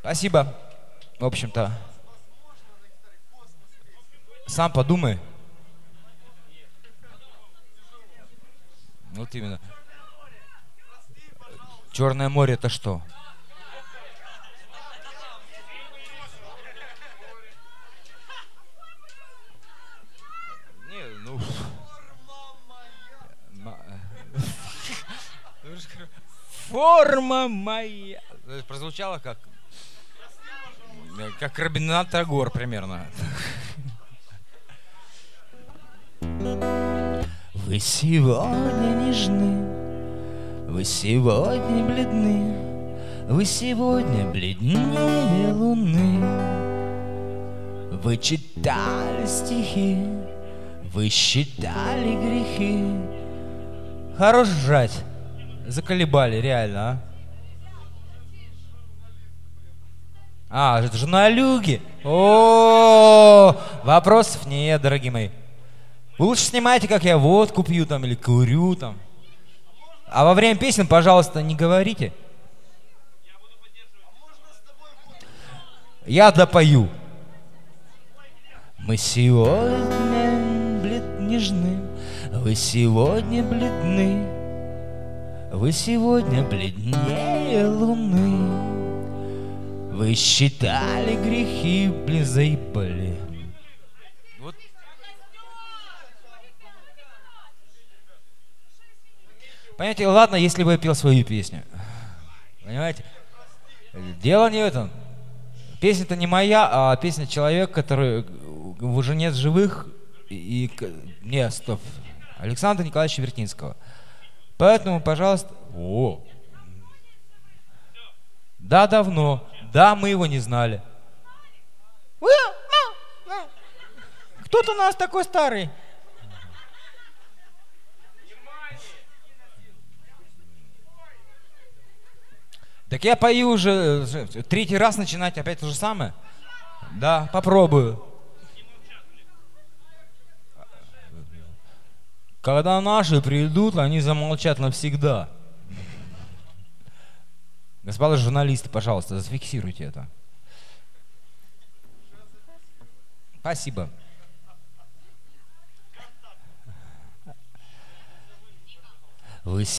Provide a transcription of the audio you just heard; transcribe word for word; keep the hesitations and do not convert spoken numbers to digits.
Спасибо. В общем-то. Сам подумай. Вот именно. Черное море это что? Не, ну... Форма моя. Прозвучало как... Как Робинзон Тагор примерно. Вы сегодня нежны, вы сегодня бледны, вы сегодня бледнее луны. Вы читали стихи, вы считали грехи. Хорош жрать. Заколебали, реально, а? А, это журналюги. О, вопросов нет, дорогие мои. Вы лучше снимайте, как я водку пью там или курю там. А во время песен, пожалуйста, не говорите. Я допою. Мы сегодня блед нежны, вы сегодня бледны, вы сегодня бледнее луны. Вы считали грехи, блин, заебали. Вот. Понимаете, ладно, если бы я пел свою песню. Понимаете? Дело не в этом. Песня-то не моя, а песня человека, который уже нет живых. И... Не, стоп. Александра Николаевича Вертинского. Поэтому, пожалуйста... О. Да, давно. Да, мы его не знали. Кто-то у нас такой старый. Так я пою уже третий раз начинать опять то же самое. Да, попробую. Когда наши придут, они замолчат навсегда. Господа журналисты, пожалуйста, зафиксируйте это. Спасибо. Вы